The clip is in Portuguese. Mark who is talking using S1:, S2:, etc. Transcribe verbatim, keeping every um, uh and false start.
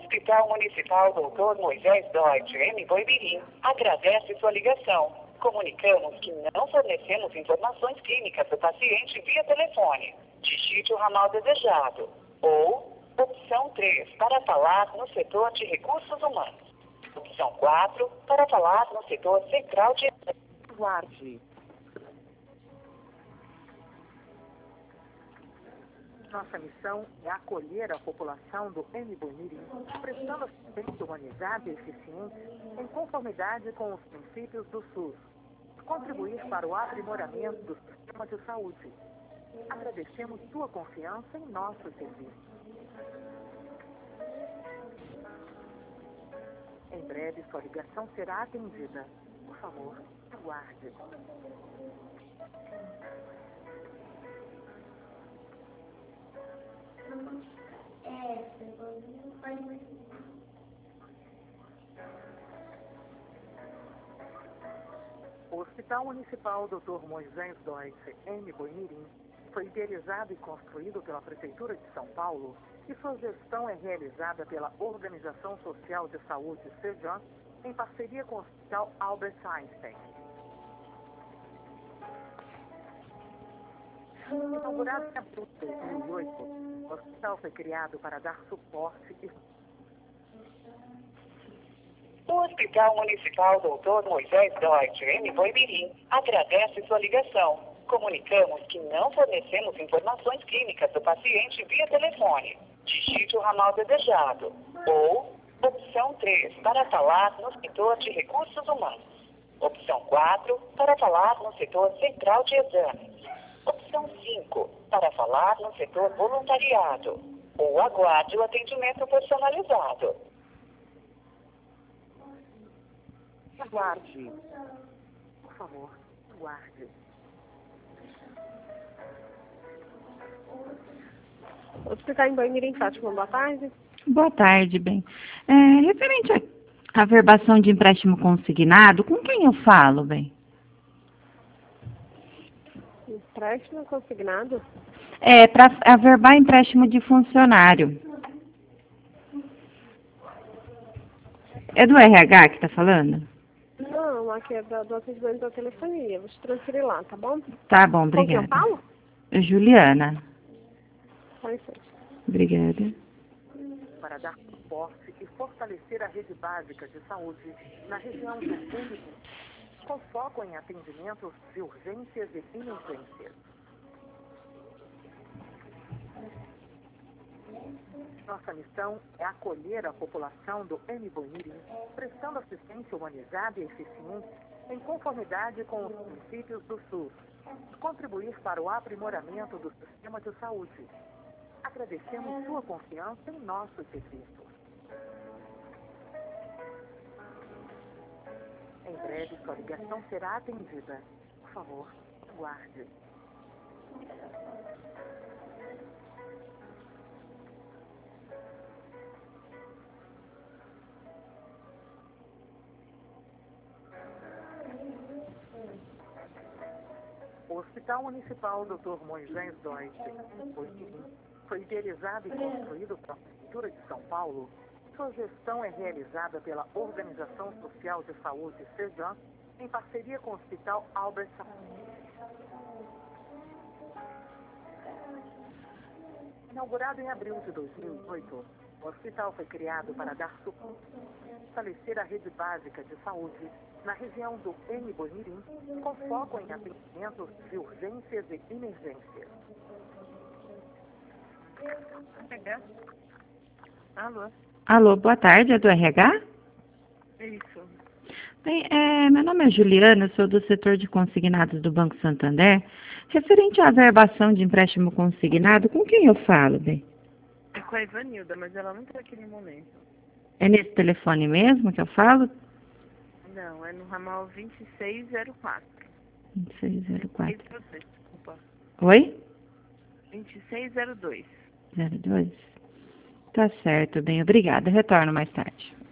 S1: Hospital Municipal doutor Moisés Deutsch, M. Boimirim, agradece sua ligação. Comunicamos que não fornecemos informações clínicas do paciente via telefone. Digite o ramal desejado. Ou, opção três, para falar no setor de recursos humanos. Opção quatro, para falar no setor central de...
S2: Guarde. Nossa missão é acolher a população do M. Boimirim, prestando assistência humanizada e eficiente em conformidade com os princípios do SUS. Contribuir para o aprimoramento do sistema de saúde. Agradecemos sua confiança em nosso serviço. Em breve, sua ligação será atendida. Por favor, aguarde. O Hospital Municipal doutor Moisés Deutsch, M. Boimirim, foi idealizado e construído pela Prefeitura de São Paulo e sua gestão é realizada pela Organização Social de Saúde, SEJAN, em parceria com o Hospital Albert Einstein. Inaugurado em abril de dois mil e oito, o hospital foi criado para dar suporte e...
S1: O Hospital Municipal doutor Moisés Deutsch, M. Boimirim, agradece sua ligação. Comunicamos que não fornecemos informações clínicas do paciente via telefone. Digite o ramal desejado. Ou, opção três, para falar no setor de recursos humanos. Opção quatro, para falar no setor central de exames. Opção cinco, para falar no setor voluntariado. Ou aguarde o atendimento personalizado.
S2: Aguarde. Por favor, aguarde.
S3: Hospital em Boimirim, Fátima, boa tarde.
S4: Boa tarde, bem. É, referente à à verbação de empréstimo consignado, com quem eu falo, bem?
S3: Empréstimo consignado?
S4: É, para averbar empréstimo de funcionário. É do R H que está falando?
S3: Não, aqui é do, do atendimento da telefonia. Vou te transferir lá, tá bom?
S4: Tá bom,
S3: Com quem
S4: obrigada.
S3: eu falo?
S4: Juliana.
S3: Só um instante.
S4: Obrigada.
S2: Para dar suporte e fortalecer a rede básica de saúde na região do Boimirim, com foco em atendimentos de urgências e emergências. Nossa missão é acolher a população do M. Boimirim, prestando assistência humanizada e eficiente em conformidade com os princípios do SUS. Contribuir para o aprimoramento do sistema de saúde. Agradecemos sua confiança em nossos serviços. Em breve, sua ligação será atendida. Por favor, aguarde. O Hospital Municipal doutor Moisés Deutsch, em Boimirim, foi idealizado e construído pela Prefeitura de São Paulo. Sua gestão é realizada pela Organização Social de Saúde, SEJAN, em parceria com o Hospital Albert Einstein. Inaugurado em abril de dois mil e oito, o hospital foi criado para dar suporte e fortalecer a rede básica de saúde na região do M. Boimirim, com foco em atendimentos de urgências e emergências.
S3: Alô?
S4: Alô, boa tarde, é do R H?
S3: Isso.
S4: Bem, é, meu nome é Juliana, sou do setor de consignados do Banco Santander. Referente à verbação de empréstimo consignado, com quem eu falo, bem?
S3: É com a Ivanilda, mas ela não está aqui no momento.
S4: É nesse telefone mesmo que eu falo?
S3: Não, é no ramal vinte e seis zero quatro.
S4: vinte e seis zero quatro.
S3: Desculpa.
S4: Oi?
S3: vinte e seis zero dois.
S4: zero dois? Tá certo, bem, obrigada. Retorno mais tarde.